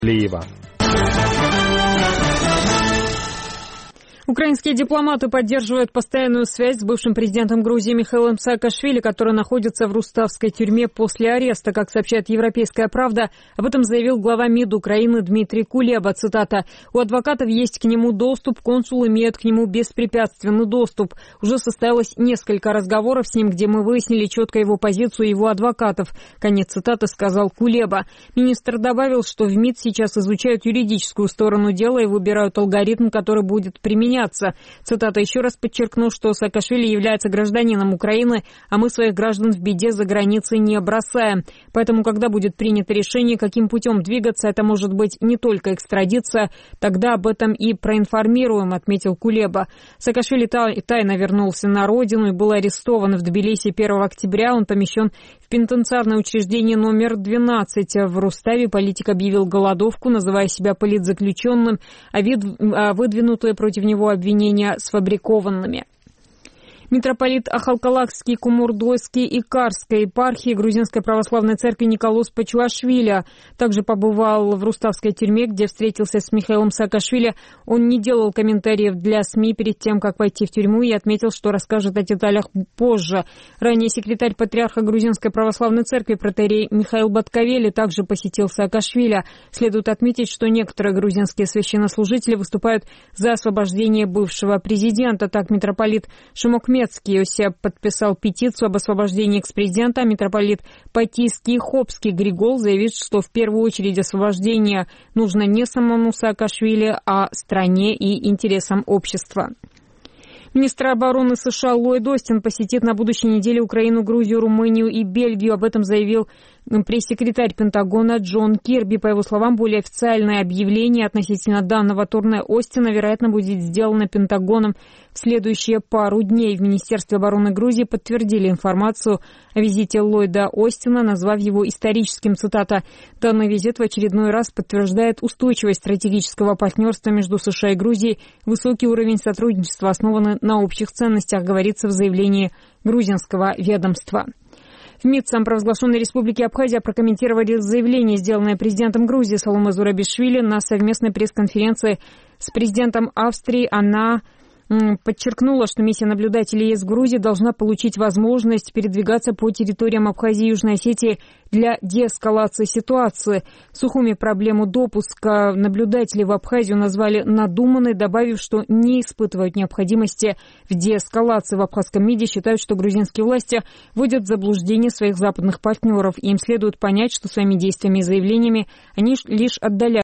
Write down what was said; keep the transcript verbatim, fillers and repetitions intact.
Лиева. Украинские дипломаты поддерживают постоянную связь с бывшим президентом Грузии Михаилом Саакашвили, который находится в Руставской тюрьме после ареста. Как сообщает «Европейская правда», об этом заявил глава МИД Украины Дмитрий Кулеба. Цитата: «У адвокатов есть к нему доступ, консул имеет к нему беспрепятственный доступ. Уже состоялось несколько разговоров с ним, где мы выяснили четко его позицию и его адвокатов». Конец цитаты, сказал Кулеба. Министр добавил, что в МИД сейчас изучают юридическую сторону дела и выбирают алгоритм, который будет применяться. Цитата: «Еще раз подчеркну, что Саакашвили является гражданином Украины, а мы своих граждан в беде за границей не бросаем. Поэтому, когда будет принято решение, каким путем двигаться, это может быть не только экстрадиция, тогда об этом и проинформируем», отметил Кулеба. Саакашвили тайно вернулся на родину и был арестован в Тбилиси первого октября. Он помещен в пенитенциарное учреждение номер двенадцать. В Руставе политик объявил голодовку, называя себя политзаключенным, а, вид, а выдвинутые против него обвинения сфабрикованными. Митрополит Ахалкалакский, Кумурдойский и Карской епархии Грузинской православной церкви Николос Пачуашвили также побывал в Руставской тюрьме, где встретился с Михаилом Саакашвили. Он не делал комментариев для СМИ перед тем, как войти в тюрьму, и отметил, что расскажет о деталях позже. Ранее секретарь патриарха Грузинской православной церкви протоиерей Михаил Баткавели также посетил Саакашвили. Следует отметить, что некоторые грузинские священнослужители выступают за освобождение бывшего президента. Так, митрополит Шимокмецкий подписал петицию об освобождении экс-президента, а митрополит Патийский и Хопский Григол заявит, что в первую очередь освобождение нужно не самому Саакашвили, а стране и интересам общества. Министр обороны США Ллойд Остин посетит на будущей неделе Украину, Грузию, Румынию и Бельгию. Об этом заявил пресс-секретарь Пентагона Джон Кирби. По его словам, более официальное объявление относительно данного турне Остина, вероятно, будет сделано Пентагоном в следующие пару дней. В Министерстве обороны Грузии подтвердили информацию о визите Ллойда Остина, назвав его историческим. Цитата: «Данный визит в очередной раз подтверждает устойчивость стратегического партнерства между США и Грузией. Высокий уровень сотрудничества основан на общих ценностях», говорится в заявлении грузинского ведомства. В МИД самопровозглашенной республики Абхазия прокомментировали заявление, сделанное президентом Грузии Саломе Зурабишвили на совместной пресс-конференции с президентом Австрии. Она подчеркнула, что миссия наблюдателей ЕС в Грузии должна получить возможность передвигаться по территориям Абхазии и Южной Осетии для деэскалации ситуации. Сухуми проблему допуска наблюдателей в Абхазию назвали надуманной, добавив, что не испытывают необходимости в деэскалации. В абхазском МИДе считают, что грузинские власти вводят в заблуждение своих западных партнеров, и им следует понять, что своими действиями и заявлениями они лишь отдаляют